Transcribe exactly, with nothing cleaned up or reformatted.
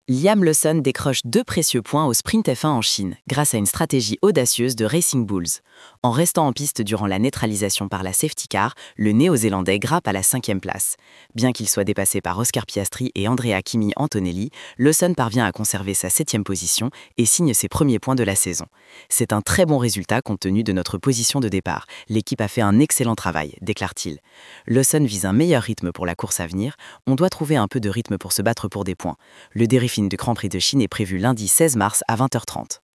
Liam Lawson décroche deux précieux points au sprint F un en Chine, grâce à une stratégie audacieuse de Racing Bulls. En restant en piste durant la neutralisation par la safety car, le Néo-Zélandais grappe à la cinquième place. Bien qu'il soit dépassé par Oscar Piastri et Andrea Kimi Antonelli, Lawson parvient à conserver sa septième position et signe ses premiers points de la saison. C'est un très bon résultat compte tenu de notre position de départ. L'équipe a fait un excellent travail, déclare-t-il. Lawson vise un meilleur rythme pour la course à venir. On doit trouver un peu de rythme pour se battre pour des points. Le débriefing du Grand Prix de Chine est prévu lundi seize mars à vingt heures trente.